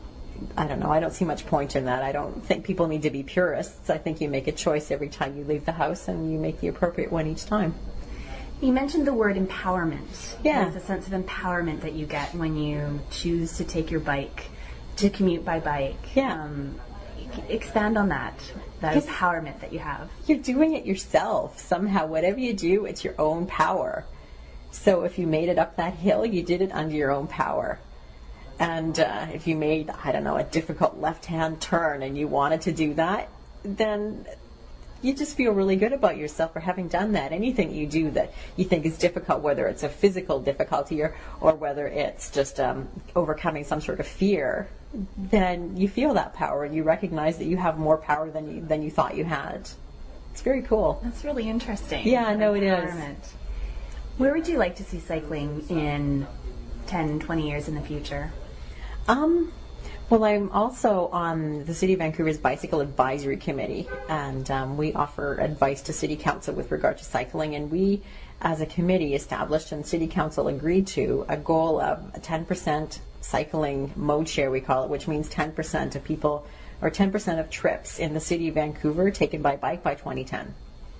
I don't know, I don't see much point in that. I don't think people need to be purists. I think you make a choice every time you leave the house, and you make the appropriate one each time.
You mentioned the word empowerment.
Yeah.
There's a sense of empowerment that you get when you choose to take your bike, to commute by bike.
Yeah.
Um, expand on that, that
Yes.
empowerment that you have.
You're doing it yourself somehow. Whatever you do, it's your own power. So if you made it up that hill, you did it under your own power. And uh, if you made, I don't know, a difficult left-hand turn and you wanted to do that, then you just feel really good about yourself for having done that. Anything you do that you think is difficult, whether it's a physical difficulty or, or whether it's just um, overcoming some sort of fear, then you feel that power and you recognize that you have more power than you, than you thought you had. It's very cool.
That's really interesting.
Yeah, I know it is.
Empowerment. Where would you like to see cycling in ten, twenty years in the future?
Um, well, I'm also on the City of Vancouver's Bicycle Advisory Committee, and um, we offer advice to City Council with regard to cycling, and we, as a committee, established and City Council agreed to a goal of a ten percent cycling mode share, we call it, which means ten percent of people, or ten percent of trips in the City of Vancouver taken by bike by twenty ten.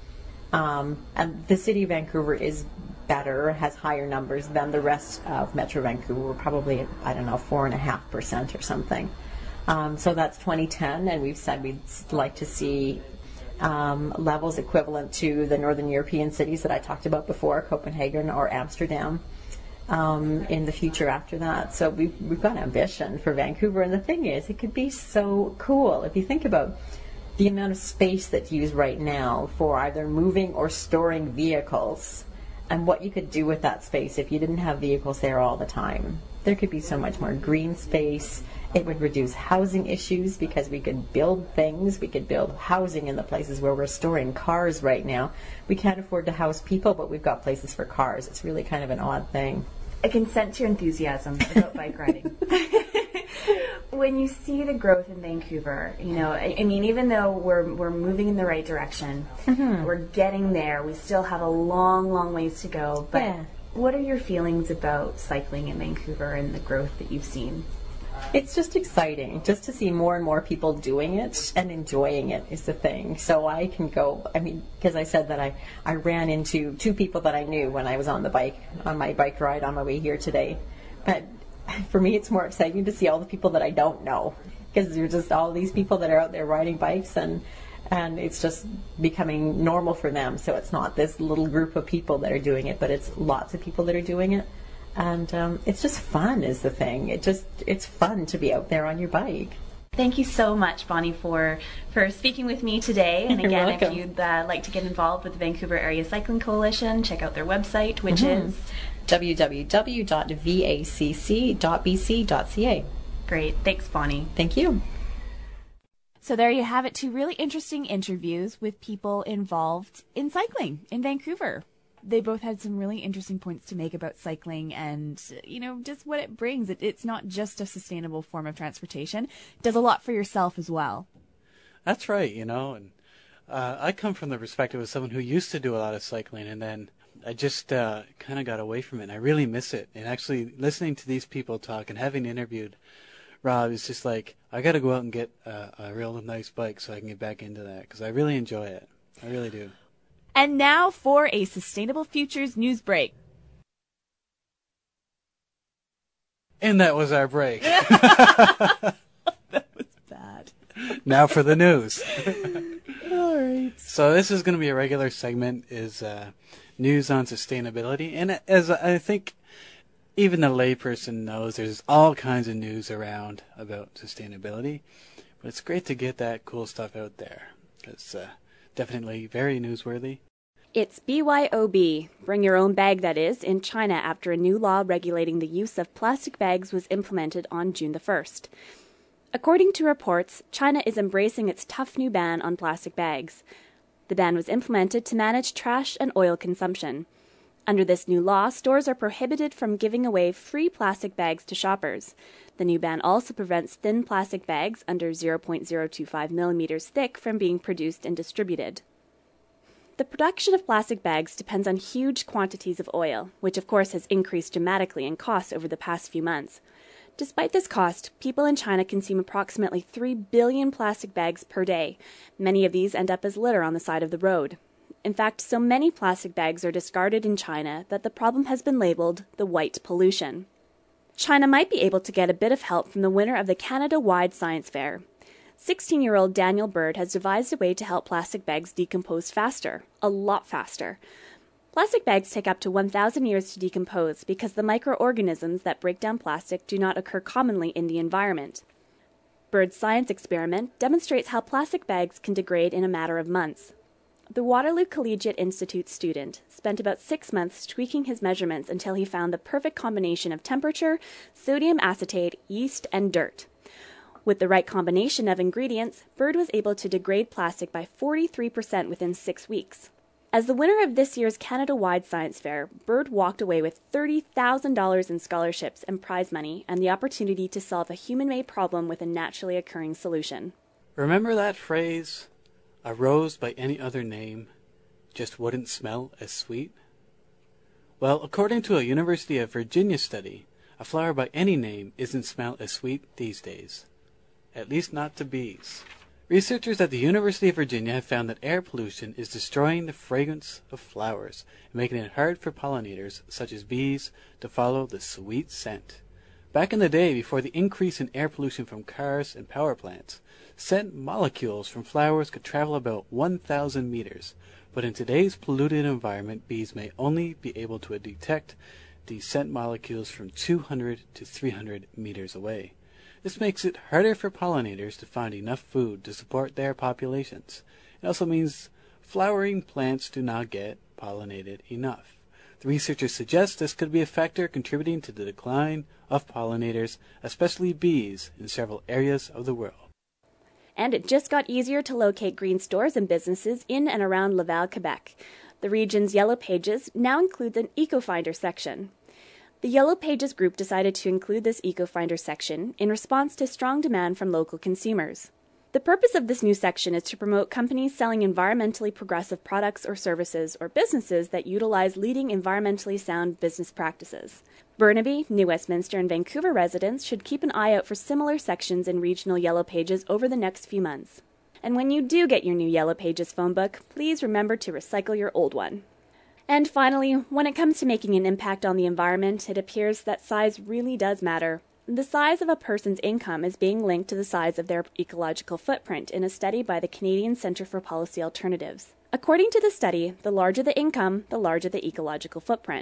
Um, and the City of Vancouver is better, has higher numbers than the rest of Metro Vancouver. We're probably at, I don't know, four and a half percent or something. Um, so that's twenty ten, and we've said we'd like to see um, levels equivalent to the Northern European cities that I talked about before, Copenhagen or Amsterdam, um, in the future after that. So we've, we've got ambition for Vancouver, and the thing is, it could be so cool if you think about the amount of space that's used right now for either moving or storing vehicles, and what you could do with that space if you didn't have vehicles there all the time. There could be so much more green space. It would reduce housing issues because we could build things. We could build housing in the places where we're storing cars right now. We can't afford to house people, but we've got places for cars. It's really kind of an odd thing.
I can sense your enthusiasm about bike riding. When you see the growth in Vancouver, you know, I, I mean, even though we're we're moving in the right direction, mm-hmm. we're getting there. We still have a long, long ways to go. But
yeah.
What are your feelings about cycling in Vancouver and the growth that you've seen?
It's just exciting just to see more and more people doing it and enjoying it is the thing. So I can go, I mean, because I said that I, I ran into two people that I knew when I was on the bike, on my bike ride on my way here today. But for me, it's more exciting to see all the people that I don't know, because there's just all these people that are out there riding bikes, and and it's just becoming normal for them. So it's not this little group of people that are doing it, but it's lots of people that are doing it. And um, it's just fun is the thing. It just, it's fun to be out there on your bike.
Thank you so much, Bonnie, for, for speaking with me today. And
You're
again,
welcome.
if you'd uh, like to get involved with the Vancouver Area Cycling Coalition, check out their website, which
Mhm.
is
w w w dot v a c c dot b c dot c a.
great. Thanks, Bonnie.
Thank you.
So there you have it, two really interesting interviews with people involved in cycling in Vancouver. They both had some really interesting points to make about cycling and, you know, just what it brings. It, it's not just a sustainable form of transportation. It does a lot for yourself as well.
That's right, you know, and uh, I come from the perspective of someone who used to do a lot of cycling, and then I just uh, kind of got away from it, and I really miss it. And actually listening to these people talk and having interviewed Rob is just like, I got to go out and get uh, a real nice bike so I can get back into that, because I really enjoy it. I really do.
And now for a Sustainable Futures news break.
And that was our break.
That was bad.
Now for the news.
All right.
So this is going to be a regular segment, is uh, news on sustainability. And as I think even the layperson knows, there's all kinds of news around about sustainability. But it's great to get that cool stuff out there. It's uh, definitely very newsworthy.
It's B Y O B, bring your own bag that is, in China after a new law regulating the use of plastic bags was implemented on June the first. According to reports, China is embracing its tough new ban on plastic bags. The ban was implemented to manage trash and oil consumption. Under this new law, stores are prohibited from giving away free plastic bags to shoppers. The new ban also prevents thin plastic bags under zero point zero two five millimeters thick from being produced and distributed. The production of plastic bags depends on huge quantities of oil, which of course has increased dramatically in cost over the past few months. Despite this cost, people in China consume approximately three billion plastic bags per day. Many of these end up as litter on the side of the road. In fact, so many plastic bags are discarded in China that the problem has been labeled the white pollution. China might be able to get a bit of help from the winner of the Canada-wide science fair. sixteen-year-old Daniel Bird has devised a way to help plastic bags decompose faster, a lot faster. Plastic bags take up to one thousand years to decompose because the microorganisms that break down plastic do not occur commonly in the environment. Bird's science experiment demonstrates how plastic bags can degrade in a matter of months. The Waterloo Collegiate Institute student spent about six months tweaking his measurements until he found the perfect combination of temperature, sodium acetate, yeast, and dirt. With the right combination of ingredients, Bird was able to degrade plastic by forty-three percent within six weeks. As the winner of this year's Canada-wide science fair, Bird walked away with thirty thousand dollars in scholarships and prize money and the opportunity to solve a human-made problem with a naturally occurring solution.
Remember that phrase, a rose by any other name just wouldn't smell as sweet? Well, according to a University of Virginia study, a flower by any name isn't smelled as sweet these days. At least not to bees. Researchers at the University of Virginia have found that air pollution is destroying the fragrance of flowers and making it hard for pollinators, such as bees, to follow the sweet scent. Back in the day, before the increase in air pollution from cars and power plants, scent molecules from flowers could travel about one thousand meters. But in today's polluted environment, bees may only be able to detect these scent molecules from two hundred to three hundred meters away. This makes it harder for pollinators to find enough food to support their populations. It also means flowering plants do not get pollinated enough. The researchers suggest this could be a factor contributing to the decline of pollinators, especially bees, in several areas of the world.
And it just got easier to locate green stores and businesses in and around Laval, Quebec. The region's Yellow Pages now includes an Eco-Finder section. The Yellow Pages group decided to include this Eco-Finder section in response to strong demand from local consumers. The purpose of this new section is to promote companies selling environmentally progressive products or services or businesses that utilize leading environmentally sound business practices. Burnaby, New Westminster, and Vancouver residents should keep an eye out for similar sections in regional Yellow Pages over the next few months. And when you do get your new Yellow Pages phone book, please remember to recycle your old one. And finally, when it comes to making an impact on the environment, it appears that size really does matter. The size of a person's income is being linked to the size of their ecological footprint in a study by the Canadian Centre for Policy Alternatives. According to the study, the larger the income, the larger the ecological footprint.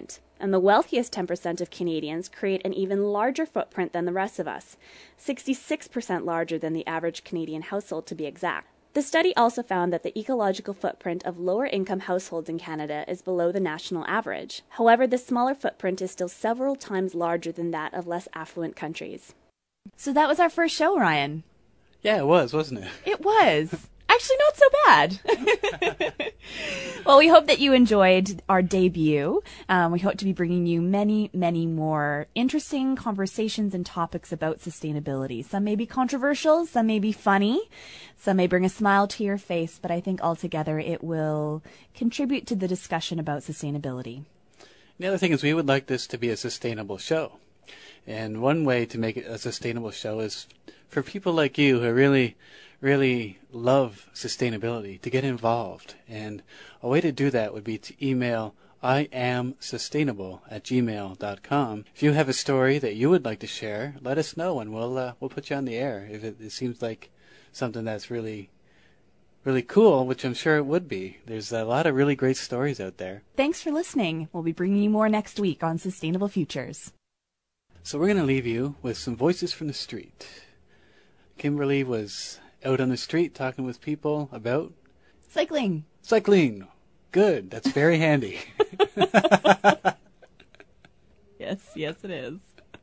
and the wealthiest ten percent of Canadians create an even larger footprint than the rest of us, sixty-six percent larger than the average Canadian household to be exact. The study also found that the ecological footprint of lower-income households in Canada is below the national average. However, this smaller footprint is still several times larger than that of less affluent countries.
So that was our first show, Ryan.
Yeah, it was, wasn't it?
It was. Actually, not so bad. Well, we hope that you enjoyed our debut. Um, we hope to be bringing you many, many more interesting conversations and topics about sustainability. Some may be controversial, some may be funny, some may bring a smile to your face, but I think altogether it will contribute to the discussion about sustainability.
The other thing is we would like this to be a sustainable show. And one way to make it a sustainable show is for people like you who really really love sustainability to get involved. And a way to do that would be to email I am sustainable at gmail dot com. If you have a story that you would like to share, let us know and we'll uh, we'll put you on the air. If it, it seems like something that's really really cool, which I'm sure it would be. There's a lot of really great stories out there.
Thanks for listening. We'll be bringing you more next week on Sustainable Futures.
So we're going to leave you with some voices from the street. Kimberly was out on the street talking with people about
cycling.
Cycling. Good. That's very handy.
Yes, yes it is.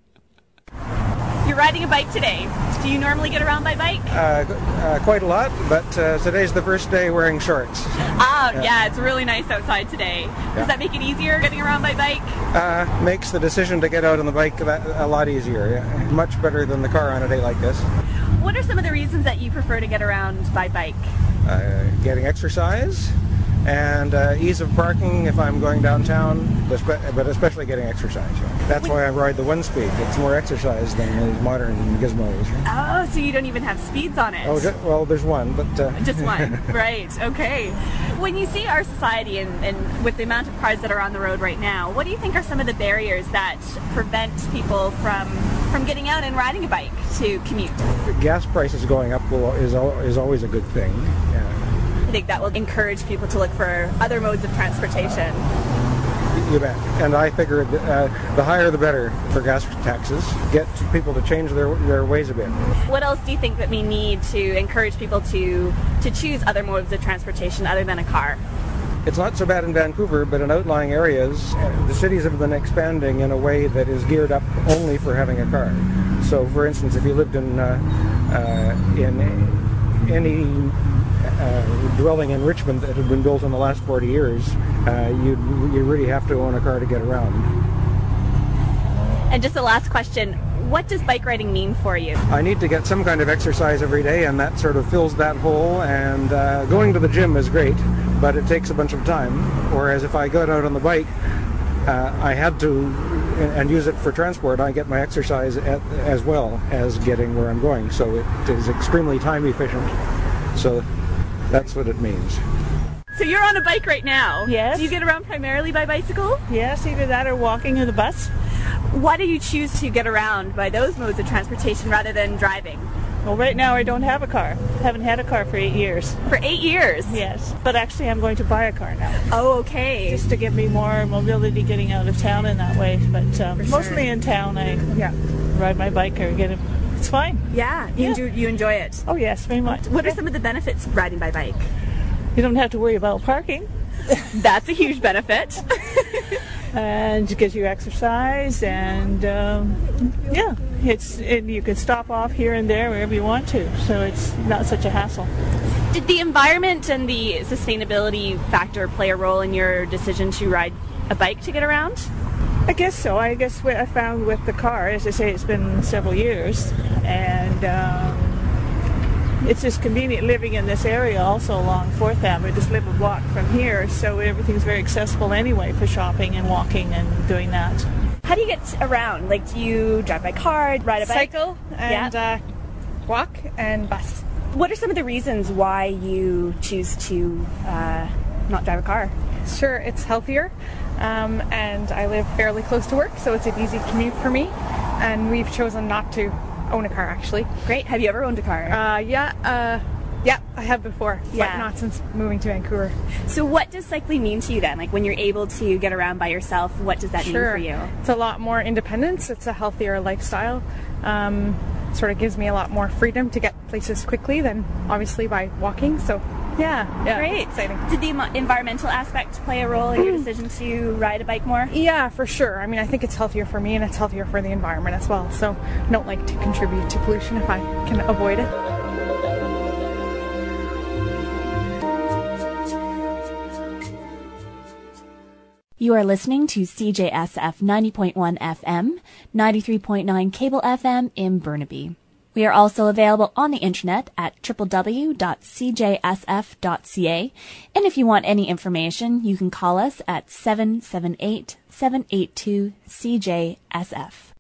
You're riding a bike today. Do you normally get around by bike?
Uh, uh, quite a lot, but uh, today's the first day wearing shorts.
Ah, yeah. yeah, it's really nice outside today. Does yeah. that make it easier getting around by bike?
Uh, makes the decision to get out on the bike that, a lot easier. Yeah. Much better than the car on a day like this.
What are some of the reasons that you prefer to get around by bike?
Uh, getting exercise and uh, ease of parking if I'm going downtown, but especially getting exercise. Yeah. That's why I ride the one speed. It's more exercise than these modern gizmos.
Oh, so you don't even have speeds on it?
Oh, well, there's one, but... Uh,
Just one, right, okay. When you see our society and, and with the amount of cars that are on the road right now, what do you think are some of the barriers that prevent people from from getting out and riding a bike to commute?
Gas prices going up will, is, is always a good thing. Yeah.
I think that will encourage people to look for other modes of transportation.
You bet. And I figured uh, the higher the better for gas taxes. Get people to change their their ways a bit.
What else do you think that we need to encourage people to to choose other modes of transportation other than a car?
It's not so bad in Vancouver, but in outlying areas, the cities have been expanding in a way that is geared up only for having a car. So, for instance, if you lived in uh, uh, in any Uh, dwelling in Richmond that had been built in the last forty years, uh, you you really have to own a car to get around.
And just the last question, what does bike riding mean for you?
I need to get some kind of exercise every day, and that sort of fills that hole, and uh, going to the gym is great, but it takes a bunch of time, whereas if I got out on the bike, uh, I had to, and use it for transport, I get my exercise at, as well as getting where I'm going, so it is extremely time efficient. So that's what it means.
So you're on a bike right now?
Yes.
Do you get around primarily by bicycle?
Yes, either that or walking or the bus.
Why do you choose to get around by those modes of transportation rather than driving?
Well, right now I don't have a car. Haven't had a car for eight years.
For eight years?
Yes. But actually I'm going to buy a car now.
Oh, okay.
Just to give me more mobility getting out of town in that way. But um,
sure.
Mostly in town I
yeah.
ride my bike or get a... It's fine.
Yeah, you,
yeah.
Enjoy, you enjoy it?
Oh, yes, very much.
What are some of the benefits of riding by bike?
You don't have to worry about parking.
That's a huge benefit.
And it gives you exercise, and um, yeah, it's it, you can stop off here and there wherever you want to, so it's not such a hassle.
Did the environment and the sustainability factor play a role in your decision to ride a bike to get around?
I guess so. I guess what I found with the car, as I say, it's been several years, and um, it's just convenient living in this area also along Fourth Avenue. Just live a block from here, so everything's very accessible anyway for shopping and walking and doing that.
How do you get around? Like, do you drive by car, ride a bike?
Cycle and
yeah.
uh, walk and bus.
What are some of the reasons why you choose to uh, not drive a car?
Sure, it's healthier. Um, and I live fairly close to work, so it's an easy commute for me, and we've chosen not to own a car, actually.
Great. Have you ever owned a car?
Uh, yeah, uh, yeah, I have before,
Yeah.
but not since moving to Vancouver.
So what does cycling mean to you then? Like when you're able to get around by yourself, what does that
Sure.
mean for you?
It's a lot more independence. It's a healthier lifestyle. Um, sort of gives me a lot more freedom to get places quickly than obviously by walking. So yeah, yeah,
Great.
exciting.
Did the emo- environmental aspect play a role in your decision to ride a bike more?
Yeah, for sure. I mean, I think it's healthier for me and it's healthier for the environment as well. So I don't like to contribute to pollution if I can avoid it.
You are listening to C J S F ninety point one F M, ninety-three point nine Cable F M in Burnaby. We are also available on the internet at w w w dot c j s f dot c a, and if you want any information, you can call us at seven seven eight, seven eight two, C J S F.